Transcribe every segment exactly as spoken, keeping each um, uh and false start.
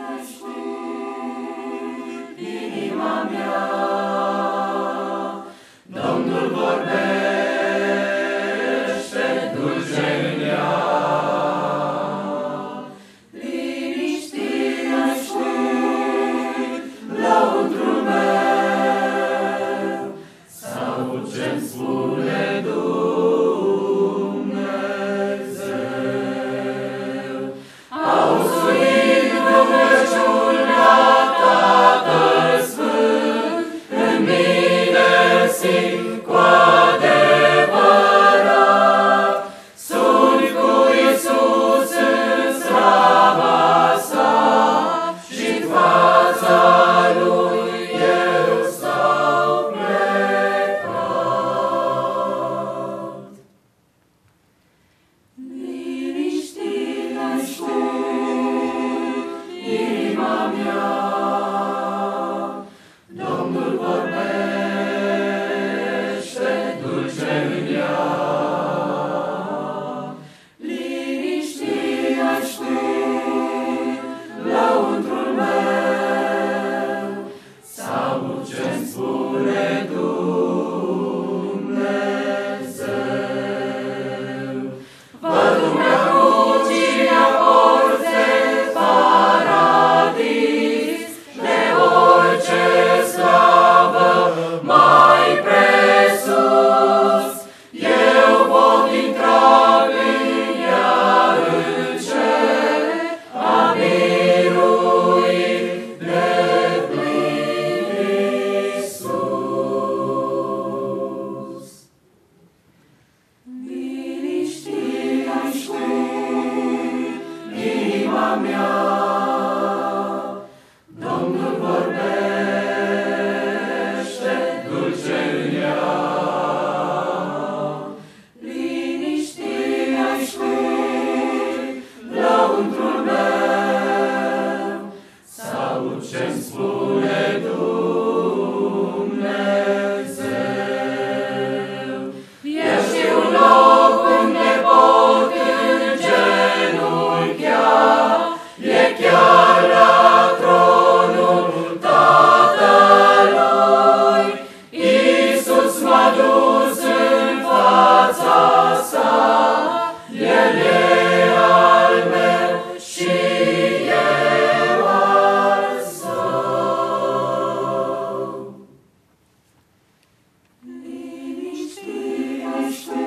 inima mea, Domnul vorbește dulce în ea. Liniștit-mi lăuntrul meu, s-aud ce-mi spune Dumnezeu. Auzuit rugăciunea Tatăl Sfânt, în mine simt cu adevărat. Sunt cu Iisus în slava sa și-n fața Lui eu stau plecat. Liniștit-mi inima mea, Domnul vorbește dulce în ea. Liniștit-mi lăuntrul meu, s-aud ce-mi spune Dumnezeu. Văd umea crucii-a porți de paradis, de orice slavă mai presus. Eu pot intra prin ea în cer, a biruit deplin Iisus. Liniștit-mi inima mea, Domnul vorbește dulce în ea. Liniștit-mi lăuntrul meu, s-aud ce-mi spune Dumnezeu. Eu știu un loc unde pot îngenunchea, e chiar la tronul Tatălui. Iisus m-a dus în fața sa, El e al meu și eu al său. Liniștit-mi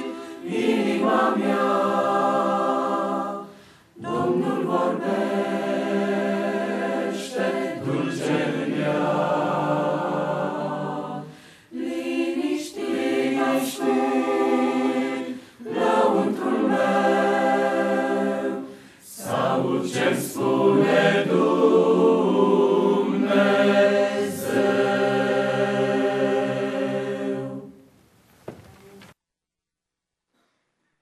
inima mea, Domnul vorbește